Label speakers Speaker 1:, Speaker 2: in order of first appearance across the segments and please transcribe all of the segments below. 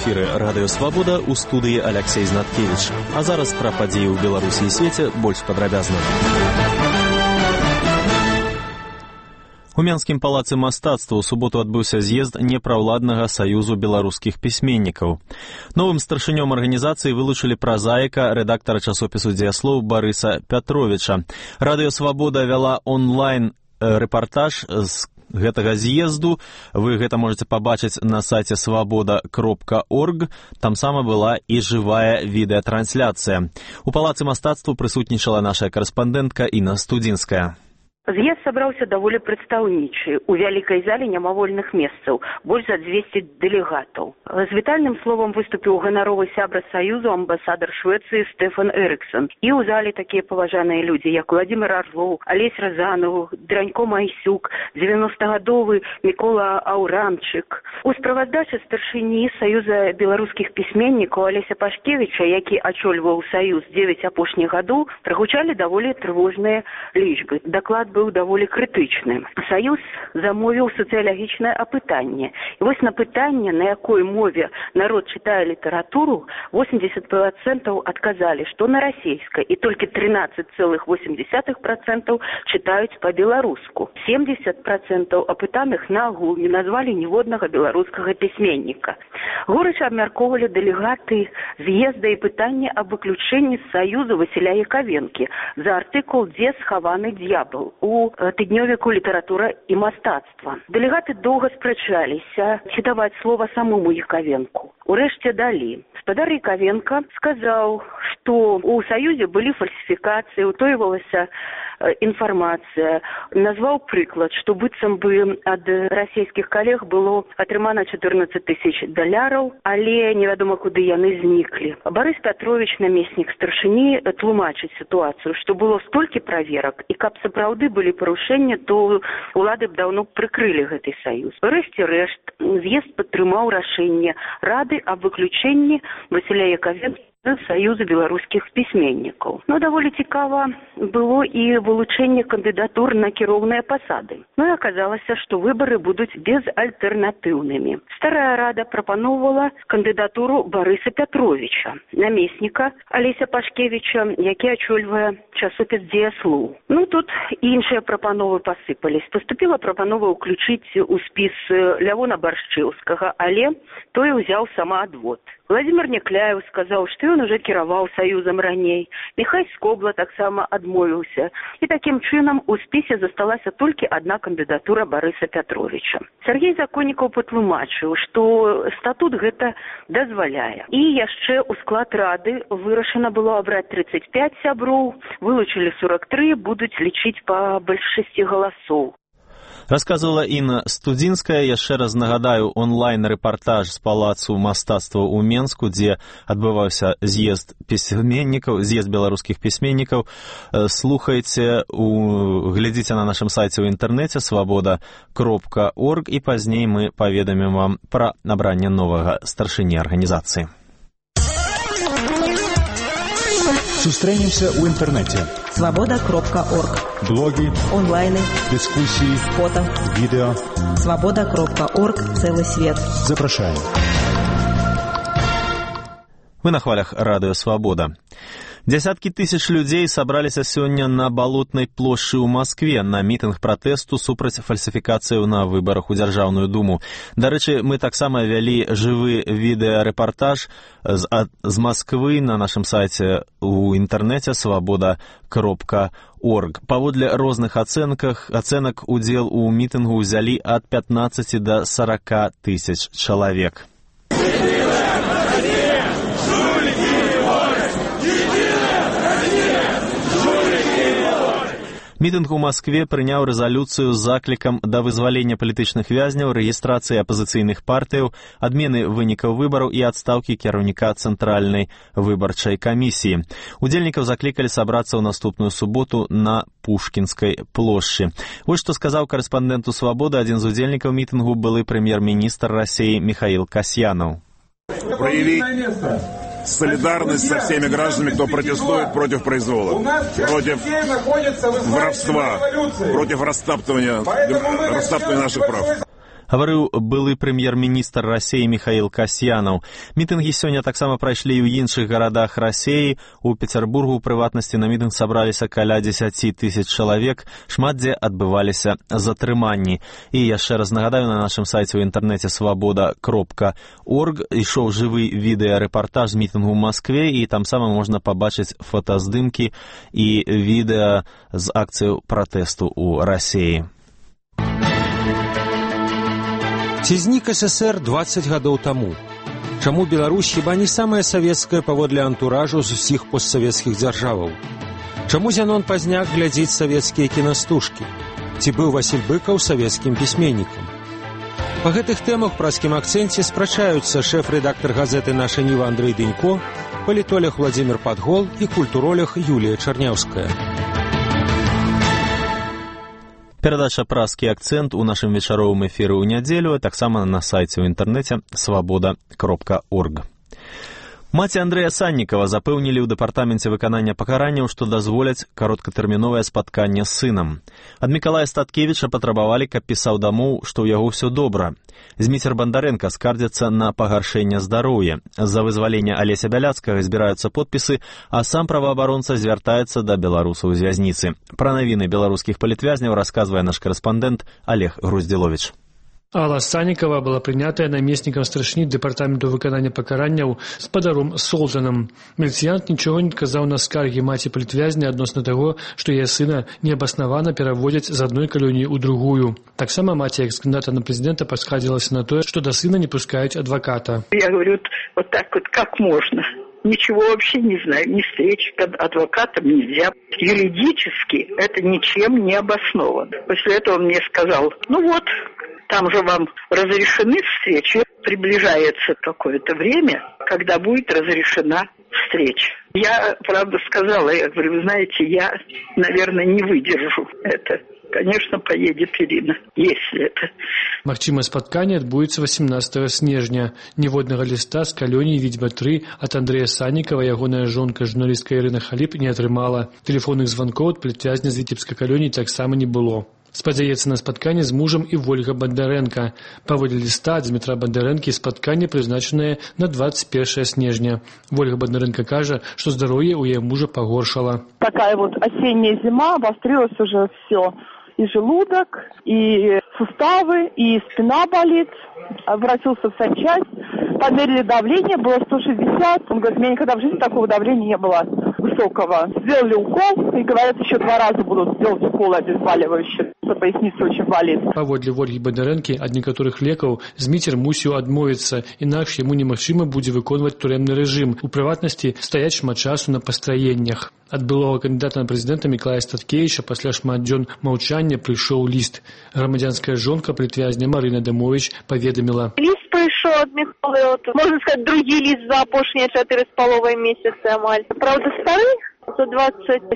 Speaker 1: эфіры Радыё Свабода, у студыі Аляксей Знаткевіч. А зараз пра падзеі ў Беларусі і свеце больш падрабязна. У Менскім палацы мастацтва ў суботу адбыўся з'езд непраўладнага саюзу беларускіх пісьменнікаў. Новым старшынём арганізацыі вылучылі празаіка, рэдактара часопісу «Дзеяслоў» Барыса Пятровіча. Радыё Свабода вяла онлайн рэпартаж з гэтага з'езду. Вы гэта можете пабачыць на сайце свабода.орг. Там сама была і жывая відэатрансляцыя. У палацы мастацтва прысутнічала наша карэспандэнтка Інна Студзінская.
Speaker 2: З'езд сабраўся даволі прадстаўнічы. У вялікай зале няма вольных месцаў, больш за 200 дэлегатаў. З вітальным словам выступіў ганаровы сябра Саюзу амбасадар Швецыі Стефан Эрыксон. І ў зале такія паважаныя людзі, як Владимир Орлоў, Алесь Разанов, Дранько Майсюк, 90-гадовы Мікола Аўрамчык. У справаздачы старшыні Саюза беларускіх пісьменнікаў Алеся Пашкевіча, які ачольваў Саюз 9 апошніх гадоў, прагучалі даволі трывожныя лічбы. Даклад быў даволі крытычны. Саюз замовіў сацыялагічнае апытанне. І вось на пытанне, на якой мове народ чытае літаратуру, 80% адказалі, што на расейскай, і толькі 13,8% чытаюць па-беларуску. 70% апытаных наогул не назвалі ніводнага беларускага пісьменніка. Горыч абмяркоўвалі дэлегаты з'езда і пытанне аб выключэнні з Саюзу Васіля Якавенкі за артыкул «Дзе схаваны д'ябал» у тыднёвіку «Літаратура і мастацтва». Дэлегаты доўга спрачаліся, ці даваць слова самому Якавенку. Урэшце далі. Спадар Якавенка сказаў, што ў Саюзе былі фальсіфікацыі, утойвалася інфармацыя. Назваў прыклад, што быццам бы ад расійскіх калег было атрымана $14 000, але невядома, куды яны зніклі. Барыс Пятровіч, намеснік старшыні, тлумачыць сітуацыю, што было столькі праверак, і каб сапраўды былі парушэнні, то улады б даўно прыкрылі гэты саюз. Урэшце рэшт, з'езд падтрымаў рашэнне Рады аб выключэнні Васіля Якавенкі Саюза беларускіх пісьменнікаў. Но даволі цікава было і вылучэнне кандыдатур на кіроўныя пасады. Ну і аказалася, што выбары будуць безальтэрнатыўнымі. Старая рада прапаноўвала кандыдатуру Барыса Пятровіча, намесніка Алеся Пашкевіча, які ачольвае часопіс «Дзеяслоў». Ну тут іншыя прапановы пасыпались. Паступіла прапанова ўключыць у спіс Лявона Баршчэўскага, але той узяў самаадвод. Владимир Некляев сказаў, што ён уже кіраваў Саюзам раней. Міхай Скобла таксама адмовіўся. І такім чынам у спісе засталася толькі адна кандыдатура Барыса Пятровіча. Сергей Законнікаў патлумачыў, што статут гэта дазваляе. І яшчэ ў склад рады вырашана было абраць 35 сяброў, вылучылі 43, будуць лічыць па большасці галасоў.
Speaker 1: Расказвала Інна Студзінская. Яшчэ раз нагадаю онлайн-рэпартаж з палацу мастацтва ў Менску, дзе адбываўся з'езд пісьменнікаў, з'езд беларускіх пісьменнікаў. Слухайце, глядзіце на нашым сайце ў інтэрнэце свабода.орг, і пазней мы паведамім вам пра набранне новага старшыні арганізацыі.
Speaker 3: Сустрэнемся ў інтэрнэце.
Speaker 4: Свобода.орг.
Speaker 3: Блоги,
Speaker 4: онлайны,
Speaker 3: дискуссии,
Speaker 4: фото,
Speaker 3: видео.
Speaker 4: Свобода.орг. Целый свет.
Speaker 3: Запрашаем.
Speaker 1: Вы на хвалях Радыё Свабода. Дзясяткі тысяч людзей сабраліся сёння на Балотнай плошчы ў Маскве на мітынг пратэсту супраць фальсіфікацыяў на выбарах у Дзяржаўную думу. Дарэчы, мы таксама вялі жывы відэарэпартаж з Масквы на нашым сайце ў інтэрнэце свабода.орг. Паводле розных ацэнак удзел у мітынгу ўзялі ад 15 да 40 тысяч чалавек. Мітынг у Маскве прыняў рэзалюцыю з заклікам да вызвалення палітычных вязняў, рэгістрацыі апазіцыйных партыяў, адмены вынікаў выбараў і адстаўкі кіраўніка Цэнтральнай выбарчай камісіі. Удзельнікаў заклікалі сабрацца ў наступную суботу на Пушкінскай плошчы. Вось што сказаў карэспандэнту «Свабоды» адзін з удзельнікаў мітынгу, былы прэм'ер-міністр Расіі Михаил Касьянов.
Speaker 5: Проявить солидарность со всеми гражданами, кто протестует против произвола, против воровства, против растаптывания наших прав.
Speaker 1: Гаварыў былы прэм'ер-міністр Расіі Міхаіл Касьянаў. Мітынгі сёння таксама прайшлі і ў іншых гарадах Расіі. У Пецярбургу, у прыватнасці, на мітынг сабраліся каля 10 тысяч чалавек. Шмат дзе адбываліся затрыманні. І яшчэ раз нагадаю, на нашым сайце ў інтэрнэце свабода.орг ішоў жывы відэарэпартаж з мітынгу ў Маскве, і там сама можна пабачыць фотаздымкі і відэа з акцыяў пратэсту ў Расіі.
Speaker 6: Ці знік СССР 20 гадоў таму? Чаму Беларусь хіба не самая савецкая паводле антуражу з усіх постсавецкіх дзяржаваў? Чаму Зянон Пазняк глядзіць савецкія кінастужкі? Ці быў Васіль Быкаў савецкім пісьменнікам? Па гэтых тэмах праскім акцэнце спрачаюцца шэф-рэдактар газеты «Наша Ніва» Андрэй Дэнько, палітолог Владзімір Падгол і культуролог Юлія Чарняўская.
Speaker 1: Перадача «Праскі акцэнт» у нашым вечаровым эфіры ў нядзелю, а таксама на сайце ў інтэрнэце свабода.орг. Маці Андрэя Саннікава запэўнілі ў дэпартаменце выканання пакаранняў, што дазволяць кароткатэрміновае спатканне з сынам. Ад Мікалая Статкевіча патрабавалі, каб пісаў дамоў, што ў яго ўсё добра. Зміцер Бандарэнка скардзяцца на пагаршэнне здароўя. З-за вызвалення Алеся Бяляцкага збіраюцца подпісы, а сам праваабаронца звяртаецца да беларусаў з вязніцы. Пра навіны беларускіх палітвязняў расказвае наш карэспандэнт Олег Груздзіловіч.
Speaker 7: Алла Саннікава была прынятая намеснікам старшыні дэпартаменту выканання пакаранняў спадаром Солтанам. Міліцыянт нічога не адказаў на скаргі маці палітвязня адносна таго, што яе сына неабаснавана пераводзяць з адной калоніі ў другую. Таксама маці экс-кандидата на президента поскардзілася на тое, што да сына не пускаюць адваката.
Speaker 8: Я говорю, вот так вот, как можно? Ничего вообще не знаю, ни встречи к адвокатам нельзя. Юридически это ничем не обосновано. После этого он мне сказал, ну вот, там же вам разрешены встречи. Приближается какое-то время, когда будет разрешена встреча. Я, правда, сказала, я говорю, вы знаете, я, наверное, не выдержу это. Конечно, поедет Ирина, если это.
Speaker 7: Магчымае спатканне адбудзецца 18 снежня. Ніводнага ліста з калоніі Відзьма-3 ад Андрэя Саннікава ягоная жонка, журналістка Ірына Халіп, не атрымала. Тэлефонных званкоў ад палітвязня з Віцебскай калоніі таксама не было. Спадзяецца на спатканне з мужам і Вольга Бандарэнка. Паводле ліста ад Дмітра Бандарэнкі спатканне прызначанае на 21 снежня. Вольга Бандарэнка кажа, што здароўе ў яе мужа пагоршала.
Speaker 9: Такая вот осенняя зима, обострилось уже все. И желудок, и суставы, и спина болит. Обратился в санчасть, померили давление, было 160. Он говорит, у меня никогда в жизни такого давления не было высокого. Сделали укол, и говорят, еще 2 раза будут делать уколы обезболивающие. Поясница очень болит.
Speaker 7: Паводле Вольгі Бандарэнкі ад некаторых лекаў Зміцер мусіў адмовіцца, інакш яму немагчыма будзе выконваць турэмны рэжым. У прыватнасці стаяць шмат часу на пастраеннях. Ад былога кандидата на прэзідэнта Мікалая Статкевіча пасля шмат дзён маўчання прыйшоў ліст. Грамадзянская жонка палітвязня Марына Адамович паведаміла.
Speaker 10: Ліст прыйшоў ад Міхала, можна сказаць, другі ліст за апошнія 4,5 месяцы амаль. Правда, стары? За 27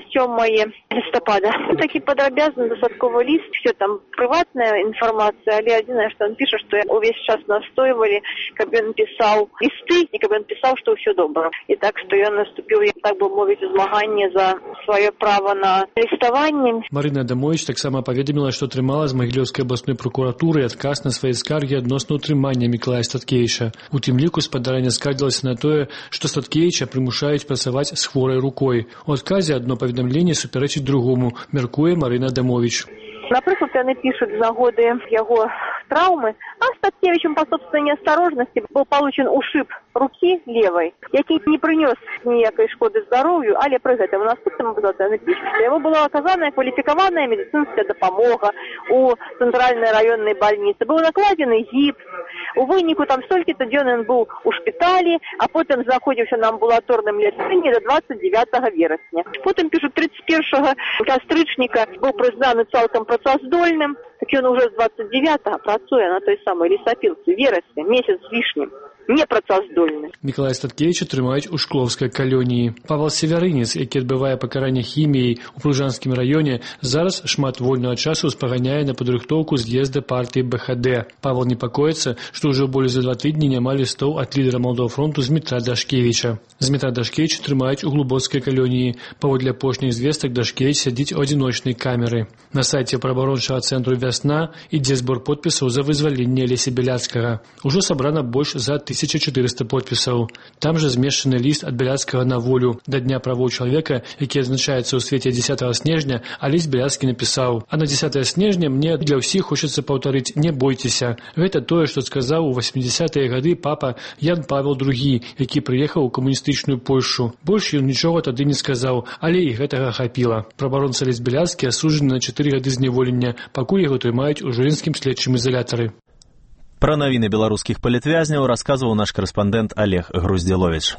Speaker 10: листопада. Такі падрабязны дастатковы ліст, все там прыватная інфармацыя, але адзінае, што ён піша, што увесь час настойвалі, каб ён пісаў лісты і каб ён пісаў, што ўсё добра. І так, што ён наступіў, так бы мовіць, у змаганне за сваё права на ліставанне.
Speaker 7: Марына Адамович таксама паведаміла, што атрымала з Магілёўскай абласной прокуратуры адказ на свае скаргі адносна ўтрымання Мікалая Статкевіча. У тым ліку спадарня скардзілася на тое, што Статкевіча прымушаюць працаваць з хворай рукой. У адказе адно паведамленне супярэчыць другому, мяркуе Марына Адамович.
Speaker 10: Напрыклад, яны пишут з нагоды яго травмы, а Статкевичем по собственной неосторожности был получен ушиб руки левой, який не принес ніякой шкоды здоровью, але при гэтым у наступным эпизоде пишут, что ему была оказана квалификованная медицинская допомога у центральной районной больницы. Был накладен гипс, у выніку там столькі-то дзён он был у шпиталі, а потом знаходзіўся на амбулаторным лячэнні до 29 верасня. Потом пишут, 31 кастрычніка был признаны цалкам працаздольным, так ён уже з 29-го працуе на той самой лесопилке, верасня, месяц з лишним. непрацаздольны.
Speaker 7: Мікалая Статкевіча трымаюць у шклоўскай калоніі. Павел Севярынец, які адбывае пакаранне хіміяй у Пружанскім раёне, зараз шмат вольнага часу спаганяе на падрыхтоўку з'езда партыі БХД. Павел непакоіцца, што ўжо болей за 2 тыдні няма лістоў ад лідара Малдовага фронту Змітра Дашкевіча. Змітра Дашкевіча трымаюць у глубоцкай калоніі. Паводле апошніх звестак Дашкевіч сядзіць у адзіночнай камеры. На сайце праваабарончага цэнтру «Вясна» ідзе збор подпісаў за вызваленне Алеся Бяляцкага. Ужо сабрана больш за 1400 подпісаў. Там жа змешчаны ліст ад Бяляцкага на волю. Да Дня правоў чалавека, які адзначаецца ў свеце 10 снежня, Алесь Бяляцкі напісаў: «А на 10 снежня мне для ўсіх хочацца паўтарыць: не бойцеся». Гэта тое, што сказаў у 80-е гады папа Ян Павел II, які прыехаў у камуністычную Польшу. Больш ён нічога тады не сказаў, але і гэтага хапіла. Праваабаронца Алесь Бяляцкі асуджаны на 4 гады зняволення, пакуль яго трымаюць у Жылінскім следчым изолятары.
Speaker 1: Пра навіны беларускіх палітвязняў расказваў наш карэспандэнт Олег Груздзіловіч.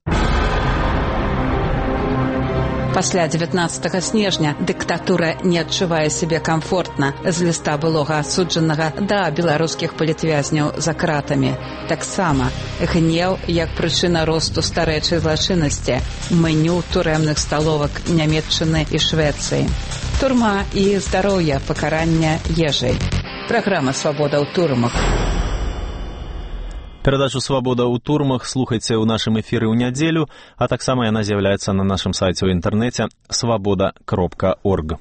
Speaker 11: Пасля 19 снежня дыктатура не адчувае сябе камфортна. З ліста былога асуджанага да беларускіх палітвязняў за кратамі. Таксама гнеў як прычына росту старэчай злачыннасці, меню турэмных сталовак Нямецчыны і Швецыі. Турма і здароўе, пакарання ежай. Праграма «Свабода ў турмах».
Speaker 1: Перадачу «Свабода ў турмах» слухайце ў нашым эфіры ў нядзелю, а таксама яна з'яўляецца на нашым сайце ў інтэрнэце swaboda.org.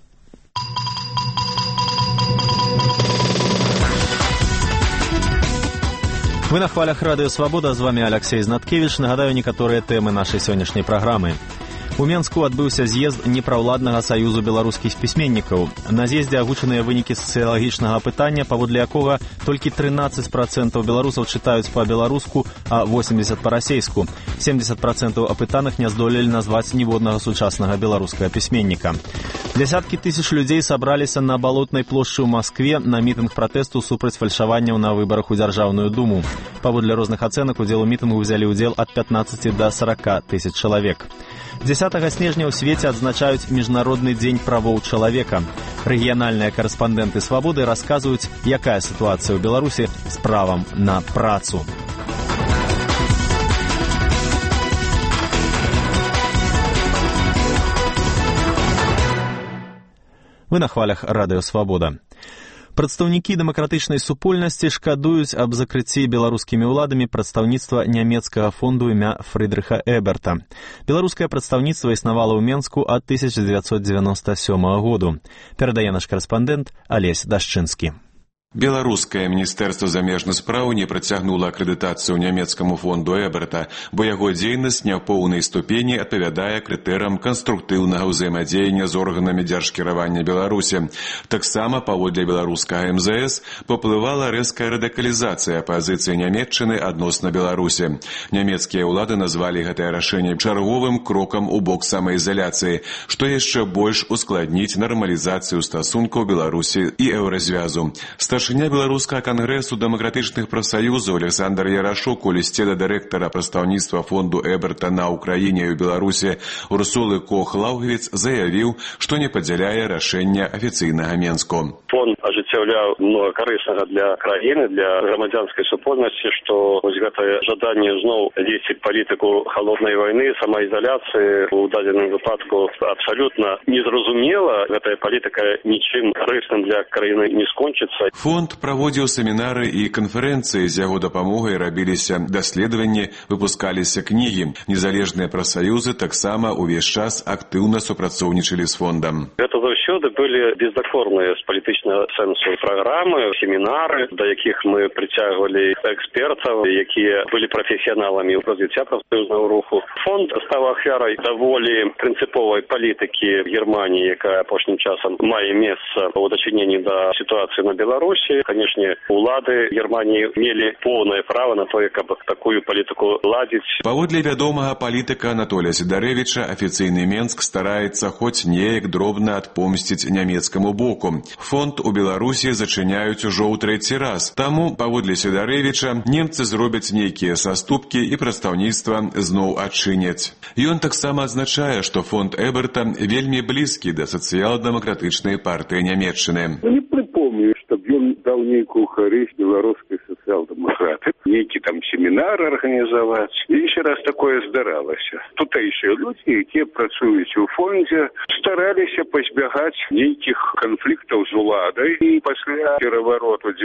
Speaker 1: Вы на хвалях радыё «Свабода», з вами Алексей Знаткевіч. Нагадаю некаторыя тэмы нашай сённяшняй праграмы. У Менску адбыўся з'езд непраўладнага саюзу беларускіх пісьменнікаў. На з'ездзе агучаныя вынікі сацыялагічнага апытання, паводле якога толькі 13% беларусаў чытаюць па-беларуску, а 80% па-расейску. 70% апытаных не здолелі назваць ніводнага сучаснага беларускага пісьменніка. Дзясяткі тысяч людзей сабраліся на Балотнай плошчы ў Маскве на мітынг пратэсту супраць фальшаванняў на выбарах у Дзяржаўную думу. Паводле розных ацэнак удзел у мітынгу ўзялі ўдзел ад 15 да 40 тысяч чалавек. 10 снежня ў свеце адзначаюць Міжнародны дзень правоў чалавека. Рэгіянальныя карэспандэнты «Свабоды» расказваюць, якая сітуацыя ў Беларусі з правам на працу. Вы на хвалях радыё «Свабода». Прадстаўнікі дэмакратычнай супольнасці шкадуюць аб закрыцці беларускімі ўладамі прадстаўніцтва нямецкага фонду імя Фрыдрыха Эберта. Беларускае прадстаўніцтва існавала ў Менску ад 1997 году. Перадае наш карэспандэнт Алесь Дашчынскі.
Speaker 12: Беларускае міністэрства замежных спраў не працягнула акрэдытацыю нямецкаму фонду Эберта, бо яго дзейнасць не ў поўнай ступені адпавядае крытэрыям канструктыўнага ўзаемадзеяння з органамі дзяржкіравання Беларусі. Таксама, паводле беларускага МЗС, паплывала рэзкая радыкалізацыя пазіцыі Нямецчыны адносна Беларусі. Нямецкія ўлады назвалі гэтае рашэнне чарговым крокам у бок самаізаляцыі, што яшчэ больш ускладніць нармалізацыю стасункаў Беларусі і еўразвязу. Старшыня беларускага кангрэсу дэмакратычных прафсаюзаў Александр Ярашук у лісце да дырэктара прадстаўніцтва фонду Эберта на Украіне і ў Беларусі Урсулы Кох-Лаўгвіц заявіў, што не падзяляе рашэння афіцыйнага Менску.
Speaker 13: Фонд ажыццяўляў многа карыснага для краіны, для грамадзянскай супольнасці, што вось гэтае жаданне зноў весці палітыку халоднай вайны, самаізаляцыі у дадзеным выпадку абсалютна незразумела. Гэтая палітыка нічым карысным для краіны не скончыцца.
Speaker 12: Фонд праводзіў семінары і канферэнцыі, з яго дапамогай рабіліся даследаванні, выпускаліся кнігі. Незалежныя прафсаюзы таксама ўвесь час актыўна супрацоўнічалі з фондам.
Speaker 13: Гэта заўсёды былі бездакорныя з палітычнага сэнсу праграмы, семінары, да якіх мы прыцягвалі экспертаў, якія былі прафесіяналамі ў развіцця прафсаюзнага руху. Фонд стаў ахвярай даволі прынцыповай палітыкі Германіі, якая апошнім часам мае месца ў дачыненні да сітуацыі на Беларусі. Канешне, улады Германії мелі поўнае права на тое, каб такую палітыку ладзіць.
Speaker 12: Паводле вядомага палітыка Анатолія Сідарэвіча, афіцыйны Менск стараецца хоць неяк дробна адпомсціць нямецкаму боку. Фонд у Беларусі зачыняюць ужо ў 3-й раз. Таму, паводле Сідарэвіча, немцы зробяць нейкія саступкі і прадстаўніцтва зноў адчыняць. Ён таксама адзначае, што фонд Эберта вельмі блізкі да сацыял-дэмакратычнай партыі Нямецчыны.
Speaker 14: Што ён даў нейкую карысць беларускай сацыял-дэмакраты, нейкі там семінар арганізаваць. І еще раз такое здаралася. Тутэйшыя людзі, якія працуюць у фондзе, стараліся пазбягаць нейкіх канфліктаў з уладай. І пасля перавароту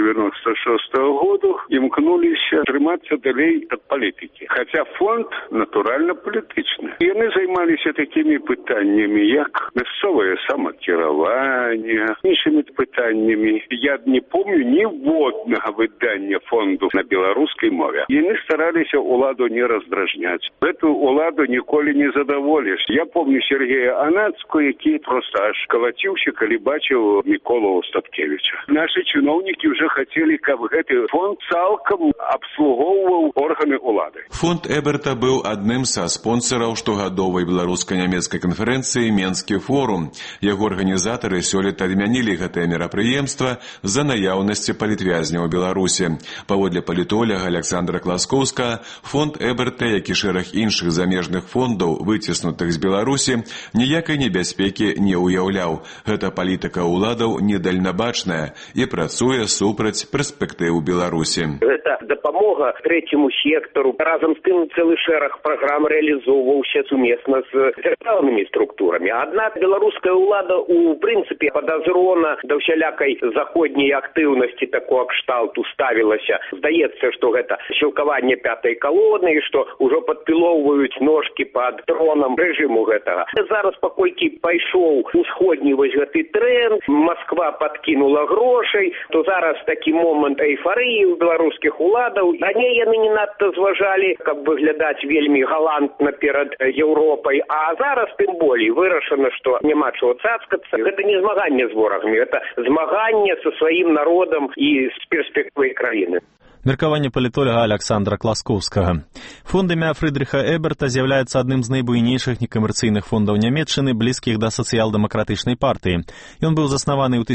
Speaker 14: 96-го году імкнуліся трымацца далей ад палітыкі. Хаця фонд натуральна палітычны. Яны займаліся такімі пытаннямі, як мясцовае самакіраванне, іншымі пытаннямі. Я не помню ніводнага выдання фонду на беларускай мове. Яны стараліся уладу не раздражняць. Гэтую уладу ніколі не задаволіш. Я помню Сергея Анацку, які проста аж калаціўся, калі бачыў Міколу Остапкевича. Нашы чыноўнікі ўжо хацелі, каб гэты фонд цалкам абслугоўваў органы улады.
Speaker 12: Фонд Эберта быў адным са спонсараў штогадовай беларуска-нямецкай канферэнцыі «Менскі форум». Яго арганізатары сёлета адмянілі гэтае мерапрыемства з-за наяўнасці палітвязняў у Беларусі. Паводле палітоляга Александра Класкоўскага, фонд Эберта, як і шэраг іншых замежных фондаў, выціснутых з Беларусі, ніякай небяспекі не ўяўляў. Гэта палітыка ўладаў недальнабачная і працуе супраць перспектыў Беларусі.
Speaker 15: Гэта дапамога трэцяму сектару. Разам з тым цэлы шэраг праграм рэалізоўваўся сумесна з дзяржаўнымі структурамі. Аднак беларуская ўлада у прынцыпе падазрона да ўсялякай заходняй актыўнасці такога кшталту ставілася. Здаецца, што гэта сілкаванне пятай калоны і што ўжо падпілоўваюць ножкі пад тронам рэжыму гэтага. Зараз паколькі пайшоў усходні вось гэты тренд, Москва падкінула грошай, то зараз такі момант эйфарыі ў беларускіх уладаў. Раней яны не надта зважалі, каб выглядаць вельмі галантна перад Еўропай, а зараз тым болей вырашана, што няма чаго цацкацца. Гэта не змаганне з ворагамі, гэта змаганне са сваім народам і з перспектывай краіны.
Speaker 1: Меркаванне палітоляга Александра Класкоўскага. Фонд імя Фрыдрыха Эберта з'яўляецца адным з найбуйнейшых некамерцыйных фондаў Нямецчыны, блізкіх да сацыял-дэмакратычнай партыі. Ён быў заснаваны ў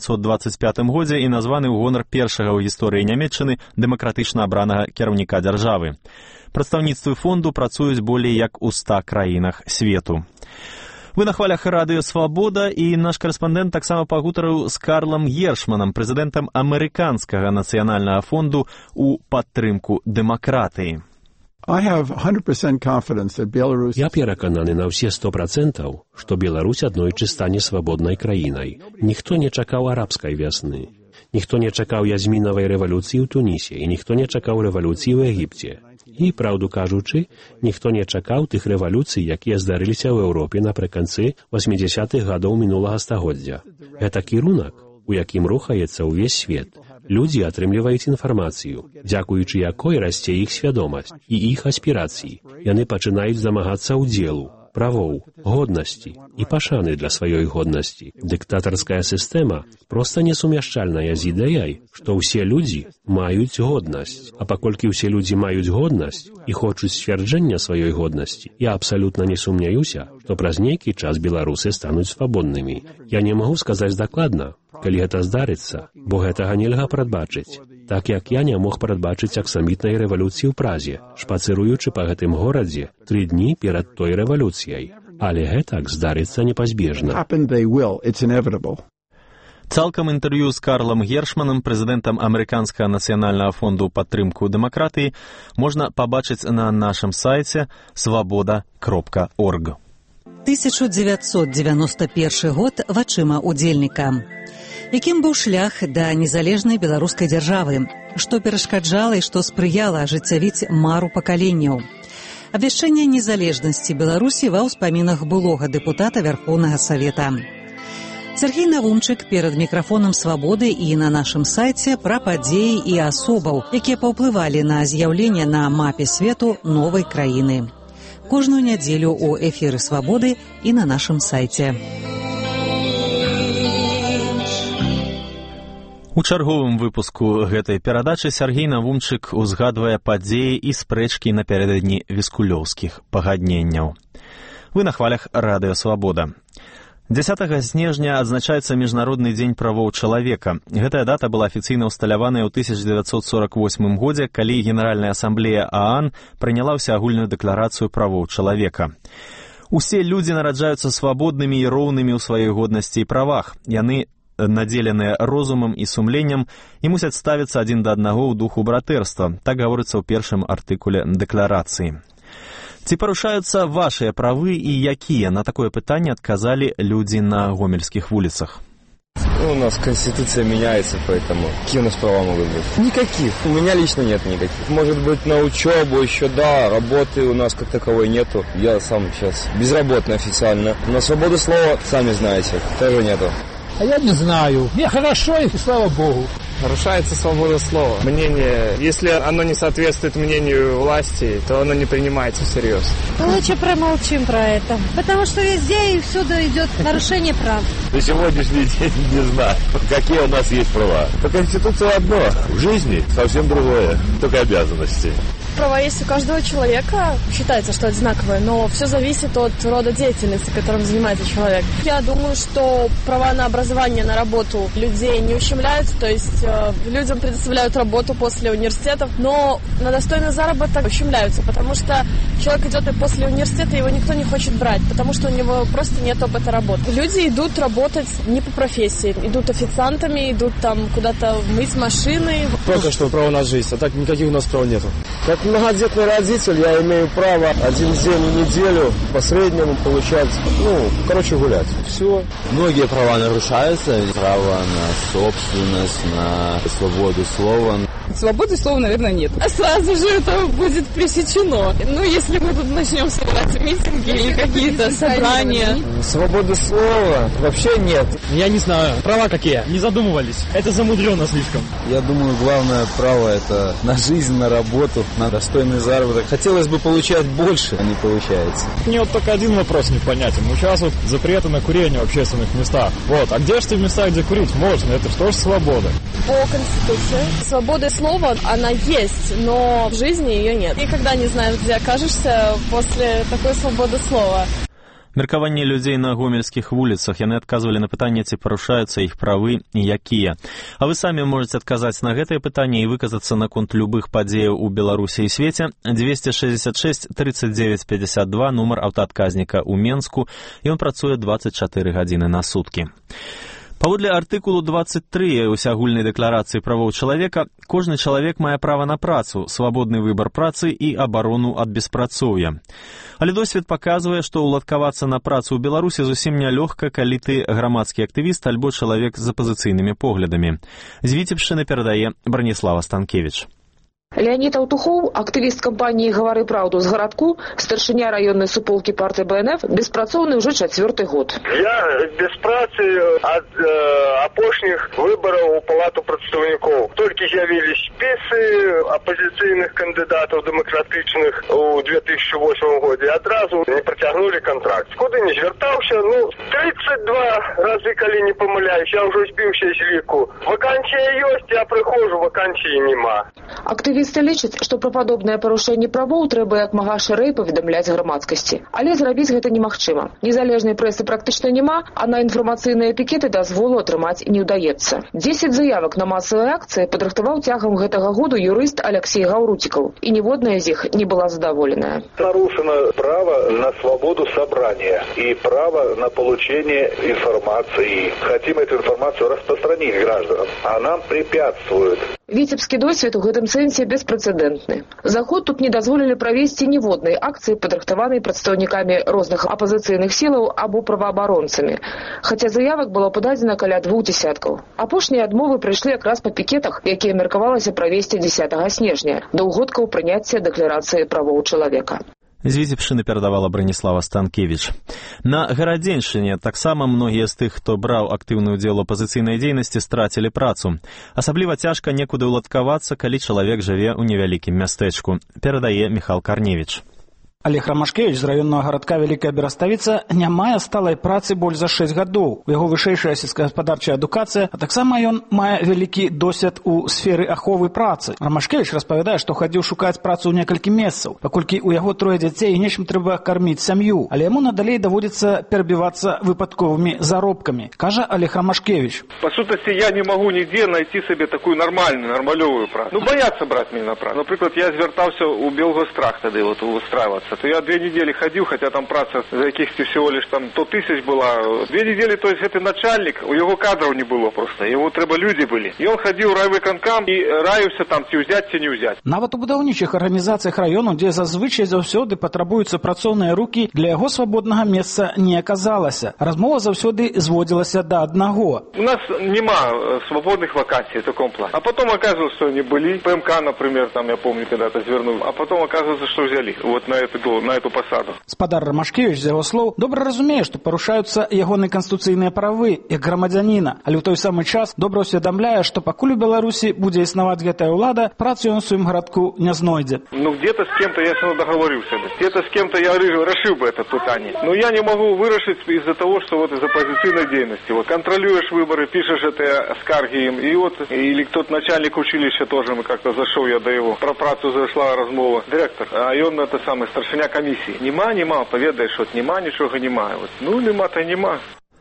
Speaker 1: 1925 годзе і названы ў гонар першага ў гісторыі Нямецчыны дэмакратычна абранага кіраўніка дзяржавы. Прадстаўніцтвы фонду працуюць болей як у 100 краінах свету. Вы на хвалях радыё «Свабода», і наш карэспандэнт таксама пагутарыў з Карлам Гершманам, прэзідэнтам амерыканскага нацыянальнага фонду ў падтрымку дэмакратыі.
Speaker 16: Я перакананы на ўсе 100%, што Беларусь аднойчы стане свабоднай краінай. Ніхто не чакаў арабскай вясны. Ніхто не чакаў язмінавай рэвалюцыі ў Тунісе, і ніхто не чакаў рэвалюцыі ў Егіпце. І, праўду кажучы, ніхто не чакаў тых рэвалюцый, якія здарыліся ў Еўропе напрыканцы 80-х гадоў мінулага стагоддзя. Гэта кірунак, у якім рухаецца ўвесь свет. Людзі атрымліваюць інфармацыю, дзякуючы якой расце іх свядомасць і іх аспірацыі. Яны пачынаюць дамагацца ўдзелу, правоў, годнасці і пашаны для сваёй годнасці. Дыктатарская сістэма проста несумяшчальная з ідэяй, што ўсе людзі маюць годнасць. А паколькі ўсе людзі маюць годнасць і хочуць сцвярджэння сваёй годнасці, я абсалютна не сумняюся, што праз нейкі час беларусы стануць свабоднымі. Я не магу сказаць дакладна, калі гэта здарыцца, бо гэтага нельга прадбачыць. Так як я не мог прадбачыць аксамітнай рэвалюцыі ў Празе, шпацыруючы па гэтым горадзе 3 дні перад той рэвалюцыяй. Але гэтак здарыцца непазбежна.
Speaker 1: Цалкам інтэрв'ю з Карлам Гершманам, прэзідэнтам амерыканскага нацыянальнага фонду падтрымку дэмакратыі, можна пабачыць на нашым сайце svoboda.org.
Speaker 17: 1991 год вачыма удзельніка. Якім быў шлях да незалежнай беларускай дзяржавы, што перашкаджала і што спрыяла ажыццявіць мару пакаленняў. Абвяшчэнне незалежнасці Беларусі ва ўспамінах былога дэпутата Вярхоўнага Савета. Сергей Навумчык перад мікрафонам «Свабоды» і на нашым сайце пра падзеі і асобаў, якія паўплывалі на з'яўленне на мапе свету новай краіны. Кожную нядзелю ў эфіры «Свабоды» і на нашым сайце.
Speaker 1: У чарговым выпуску гэтай перадачы Сергей Навумчык узгадвае падзеі і спрэчкі напярэдадні віскулёўскіх пагадненняў. Вы на хвалях радыё «Свабода». 10 снежня адзначаецца Міжнародны дзень правоў чалавека. Гэтая дата была афіцыйна ўсталяваная ў 1948 годзе, калі Генеральная асамблея ААН прыняла ўсеагульную дэкларацыю правоў чалавека. Усе людзі нараджаюцца свабоднымі і роўнымі ў сваёй годнасці і правах. Яны надзеленыя розумам і сумленнем і мусяць ставіцца адзін да аднаго ў духу братэрства. Так гаворыцца ў першым артыкуле дэкларацыі. Ці парушаюцца вашыя правы і якія? На такое пытанне адказалі людзі на гомельскіх вуліцах.
Speaker 18: У нас Конституция меняется, поэтому какие у нас права могут быть? Никаких. У меня лично нет никаких. Может быть, на учебу еще, да, работы у нас как таковой нету. Я сам сейчас безработный официально. На свободу слова, сами знаете, тоже нету.
Speaker 19: А я не знаю. Мне хорошо, и слава Богу.
Speaker 18: Нарушается свобода слова. Мнение, если оно не соответствует мнению власти, то оно не принимается всерьез.
Speaker 20: Лучше промолчим про это, потому что везде и всюду идет нарушение прав.
Speaker 21: На сегодняшний день не знаю, какие у нас есть права. По Конституции одно, в жизни совсем другое, только обязанности.
Speaker 22: Права есть у каждого человека, считается, что одинаковые, но все зависит от рода деятельности, которым занимается человек. Я думаю, что права на образование, на работу людей не ущемляются, то есть людям предоставляют работу после университетов, но на достойный заработок ущемляются, потому что человек идет и после университета, его никто не хочет брать, потому что у него просто нет опыта работы. Люди идут работать не по профессии, идут официантами, идут там куда-то мыть машины.
Speaker 18: Только что право на жизнь, а так никаких у нас прав нету. Как многодетный родитель я имею право один день в неделю по среднему получать, гулять. Все.
Speaker 21: Многие права нарушаются. Право на собственность, на свободу слова.
Speaker 22: Свободы слова, наверное, нет. А сразу же это будет пресечено. Если мы тут начнем собирать митинги или какие-то собрания.
Speaker 18: Свободы слова вообще нет.
Speaker 19: Я не знаю. Права какие? Не задумывались. Это замудрено слишком.
Speaker 18: Я думаю, главное право это на жизнь, на работу, на достойный заработок. Хотелось бы получать больше, а не получается.
Speaker 21: Мне вот только один вопрос непонятен. Сейчас вот запреты на курение в общественных местах. А где же те места, где курить можно? Это что же свобода?
Speaker 22: По Конституции свобода слова, она есть, но в жизни ее нет. Никогда не знаешь, где окажешься после такой свободы слова.
Speaker 1: Меркаванне людзей на гомельскіх вуліцах. Яны адказвалі на пытанне, ці парушаюцца іх правы і якія. А вы самі можаце адказаць на гэтае пытанне і выказацца наконт любых падзеяў у Беларусі і свеце. 266 39 52, нумар аўтаадказніка ў Менску. Ён працуе 24 гадзіны на суткі. Паводле артыкулу 23 усеагульнай дэкларацыі правоў чалавека, кожны чалавек мае права на працу, свабодны выбар працы і абарону ад беспрацоўя. Але досвед паказвае, што ўладкавацца на працу ў Беларусі зусім нялёгка, калі ты грамадскі актывіст альбо чалавек з апазіцыйнымі поглядамі. З Віцебшчыны перадае Браніслава Станкевіч.
Speaker 23: Леонид Алтухов, активист компании «Говори правду» с городку, старшиня районной суполки партии БНФ, беспрацоўны уже 4-й год.
Speaker 24: Я без працы от апошніх выбораў у Палату прадстаўнікоў. Толькі з'явілись спісы оппозиционных кандидатов демократичных у 2008 году. Адразу не працягнули контракт. Куды не звяртаўся, 32 разы, калі не памыляюсь, я ўжо збіўся з ліку. Вакансія ёсць, я прыхожу, вакансіі нема.
Speaker 23: Актывісты лічаць, што пра падобнае парушэнне правоў трэба як мага шырэй паведамляць грамадскасці. Але зрабіць гэта немагчыма. Незалежнай прэсы практычна няма, а на інфармацыйныя пікеты дазволу атрымаць не ўдаецца. 10 заявак на масавыя акцыі падрыхтаваў цягам гэтага году юрыст Алексей Гаўруцікаў, і ніводная з іх не была задаволеная.
Speaker 25: Нарушено право на свободу собрания и право на получение информации. Хотим эту информацию распространить гражданам, а нам препятствуют.
Speaker 23: Віцебскі досвед у гэтым сэнсе беспрэцэдэнтны. За год тут не дазволілі правесці ніводнай акцыі, падрыхтаванай прадстаўнікамі розных апазіцыйных сілаў або праваабаронцамі. Хаця заявак было пададзена каля 2 десяткаў. Апошнія адмовы прыйшлі якраз па пікетах, якія меркавалася правесці 10 снежня, да ўгодкаў прыняцця дэкларацыі правоў чалавека.
Speaker 1: З Віцебшчыны перадавала Браніслава Станкевіч. На Гарадзеншчыне таксама многія з тых, хто браў актыўны ўдзел у апазіцыйнай дзейнасці, страцілі працу. Асабліва цяжка некуды ўладкавацца, калі чалавек жыве ў невялікім мястэчку. Перадае Міхал Карневіч.
Speaker 26: Олег Ромашкевич з раённага гарадка Вялікая Бераставіца не мае сталай працы больш за 6 гадоў. У яго вышэйшая сельскагаспадарчая адукацыя, а таксама ён мае вялікі досвед у сферы аховы працы. Ромашкевич распавядае, што хадзіў шукаць працу ў некалькі месцаў, паколькі у яго 3 дзяцей і нечым трэба карміць сям'ю, але яму надалей даводзіцца перабівацца выпадковымі заробкамі, кажа Олег Ромашкевич.
Speaker 25: По сутнасці, я не магу нідзе знайти сабе такую нармальную, нармалёвую працу. Бояцца браць мяне на працу. Напрыклад, я звяртаўся ў Белгострах тады выстрайвацца.
Speaker 2: праца, то я 2 недели ходил, хотя там праца за якихось всего лишь там 100 тысяч была. 2 недели, то есть это начальник, у его кадров не было просто, его треба люди были. И он ходил в райвиконкам и раився там, ці взять, ці не взять.
Speaker 26: Нават у будаўнічых арганізацыях раёну, дзе зазвычай заўсёды патрабуюцца працоўныя рукі, для яго свабоднага месца не аказалася. Размова заўсёды зводзілася да аднаго.
Speaker 2: У нас нема свободных вакансий в таком плане. А потом оказывается, что они были. ПМК, например, там я помню, когда-то звернул. А потом оказывается, что взяли вот на эту посаду.
Speaker 26: Спадар Ромашкевич, з яго слоў, добра разумее, што парушаюцца ягоныя канстытуцыйныя правы як грамадзяніна, але ў той самы час добра ўсведамляе, што пакуль у Беларусі будзе існаваць гэтая ўлада, працу ён у сваім гарадку не знойдзе.
Speaker 2: Ну, где-то с кем-то я все равно договорился бы. Где-то с кем-то я решил бы это питание. Но я не могу вырашить из-за того, что вот из оппозиционной деятельности. Вот контролируешь выборы, пишешь это скарги им, и вот, или кто-то начальник училища тоже, мы как-то зашел я до его, про працу зашла размова, директор, а он это самый старшиня комиссии. Нема, поведаешь, вот нема, ничего нема. Вот, ну, нема-то нема.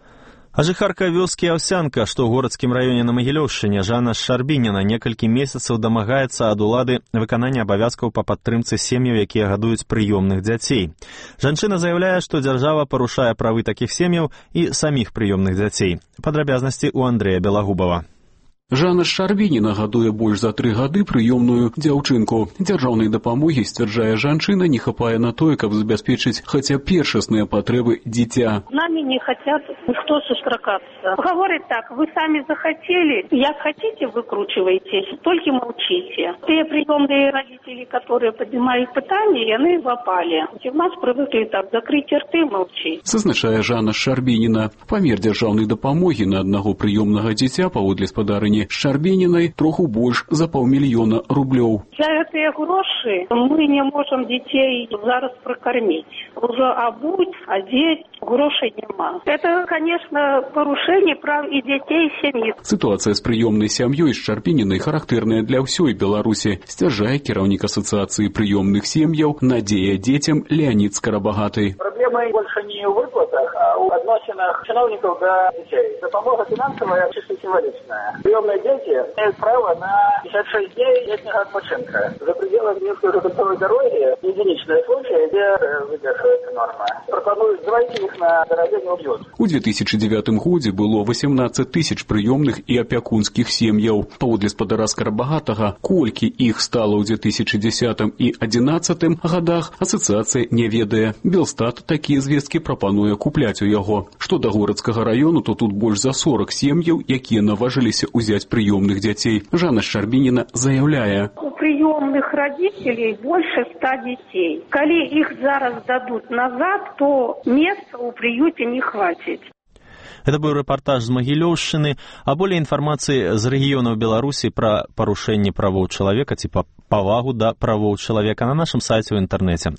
Speaker 1: А жыхарка вёскі Аўсянка, што ў горадскім раёне на Магілёўшчыне, Жанна Шарбініна некалькі месяцаў дамагаецца ад улады выканання абавязкаў па падтрымцы сем'яў, якія гадуюць прыёмных дзяцей. Жанчына заяўляе, што дзяржава парушае правы такіх сем'яў і саміх прыёмных дзяцей. Падрабязнасці ў Андрэя Белагубава.
Speaker 3: Жанна Шарбініна гадуе больш за 3 гады прыёмную дзяўчынку. Дзяржаўнай дапамогі, сцвярджае жанчына, не хапае на тое, каб забяспечыць хаця першасныя патрэбы дзіця.
Speaker 4: Нами не хотят никто сустракаться. Говорят так, вы сами захотели, як хотите, выкручивайтесь, только молчите. Те приемные родители, которые поднимают пытания, яны вопали. У нас привыкли так, закрыть рты, молчить.
Speaker 3: Зазначае Жанна Шарбініна. Памер дзяржаўнай дапамогі на аднаго прыёмнага дзіця паводле спадарыні Шарбінінай троху больш за 500 000 рублёў.
Speaker 4: За гэтыя грошы мы не можем детей зараз прокормить. Уже обуть, одеть, грошей нема. Это, конечно, порушение прав и детей, и семьи.
Speaker 3: Ситуация с прыёмнай сям'ёй Шарбінінай характэрная для ўсёй Беларусі, сцвярджае кіраўнік асацыяцыі прыёмных сем'яў «Надзея детям» Леонид Скоробогатый.
Speaker 5: Проблема больше не в выплатах, а в отношениях чиновников до детей. Допомога финансовая чисто символичная. Приемные дети имеют право на 56 дней летнего отпочинка. За пределами Минской рудокровой дороги единичные случаи, где выдерживается норма. Пропонуют заводить их на дороге не убьют.
Speaker 3: У 2009 годзе было 18 тысяч прыёмных і апякунскіх сем'яў. Паводле спадара Скарабагатага, колькі іх стала ў 2010 і 2011 годах, асацыяцыя не ведае. Белстат такія звесткі прапануе купляць у яго. Што да горадскага раёну, то тут больш за 40 сем'яў, якія наважыліся ўзяць прыёмных дзяцей. Жанна Шарбініна заяўляе.
Speaker 4: У прыёмных родителей больше 100 детей. Калі іх зараз дадут назад, то места у приюте не хватит.
Speaker 1: Это был рэпартаж з Магілёўшчыны, а болей інфармацыі з рэгіёнаў Беларусі пра парушэнне правоў чалавека ці павагу да правоў чалавека на нашым сайце ў інтэрнэце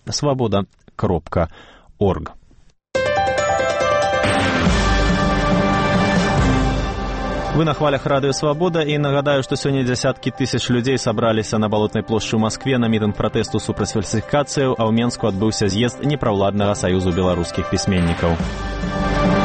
Speaker 1: swoboda.org. Вы на хвалях радыё «Свабода» і нагадаю, што сёння дзясяткі тысяч людзей сабраліся на Балотнай плошчы ў Маскве на мітынг пратэсту супраць фальсіфікацыяў, а ў Менску адбыўся з'езд непраўладнага саюзу беларускіх пісьменнікаў.